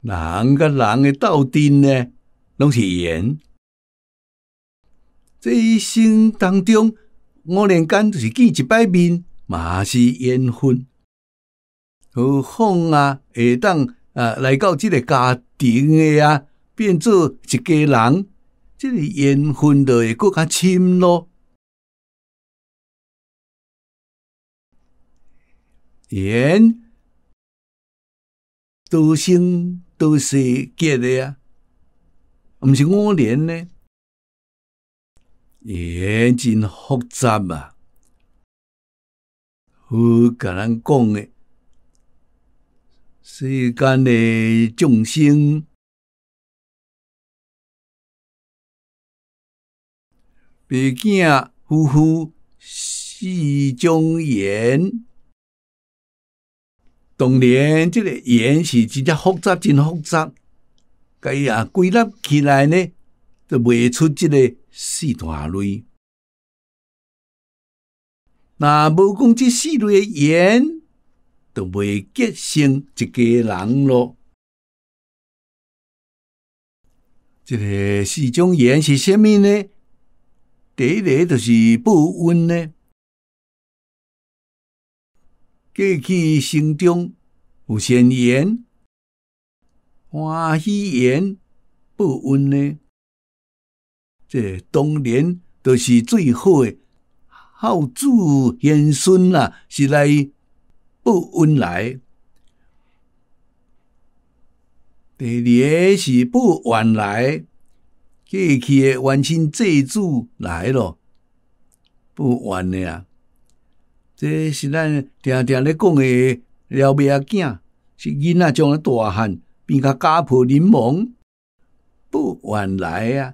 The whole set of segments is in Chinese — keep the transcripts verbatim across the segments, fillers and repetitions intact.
人甲人的斗阵呢，拢是缘。这一生当中，五年间就是见一摆面，嘛是缘分。何况啊，会当啊来到这个家庭的啊，变做一家人，这个缘分就会更加深咯。缘多生多世结的啊，毋是五年呢。缘真复杂啊，好甲咱讲的，世间的众生，爸囝夫妇四种缘。当然，这个缘是真正复杂，真复杂。甲伊啊归纳起来呢，就卖出这个四大类。那无讲这四类的缘，就袂结成一家人咯。这个四种缘是啥物呢？第一个就是报恩呢。过去生中有善缘、欢喜缘、报恩呢，这当然就是最好的孝子贤孙啦，是来报恩来。第二个是报怨来，过去的冤亲债主来咯，报怨的啊。这是咱常常咧讲的撩妹仔囝，是囡仔将来大汉变甲家破人亡，报怨来啊！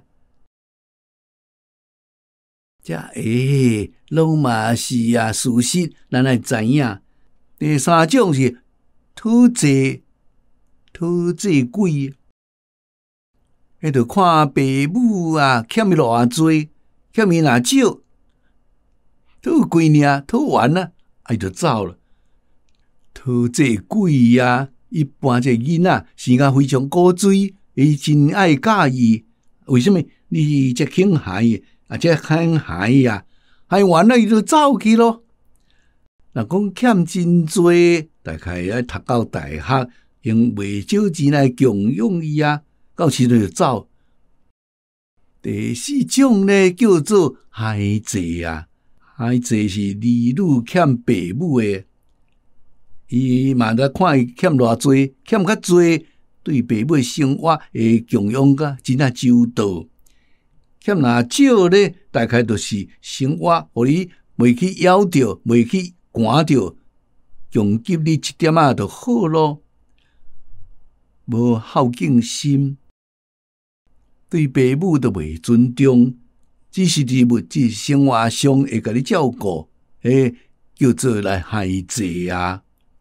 这诶，拢嘛是啊事实，咱来知影。第三种是讨债，讨债鬼，迄著看爸母啊欠伊偌济，欠伊若少。讨几尔，讨完啊，伊就走了。讨这鬼啊，一般这囡仔生啊非常古锥，伊真爱教伊。为什么？你这肯害啊？这肯害啊？害完了伊就走去咯。若讲欠真多，大概要读到大学，用袂少钱来供养伊啊，到时就走。第四种呢，叫做害债啊。害债是儿女欠爸母的，伊嘛在看伊欠偌济，欠较济，对爸母的生活会供养甲真正周到。欠若少咧，大概就是生活，互你袂去枵着，袂去寒着，供给你一点仔就好咯。无孝敬心，对爸母都袂尊重。只是伫物质生活上会甲你照顾，诶，叫做来害债啊。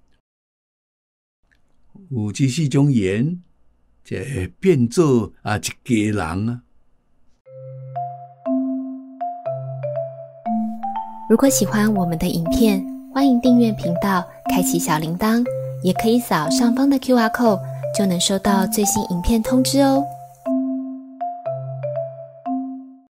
有这四种缘，就会变做啊一家人啊。 如果喜欢我们的影片，欢迎订阅频道，开启小铃铛，也可以扫上方的 Q R code，就能收到最新影片通知哦。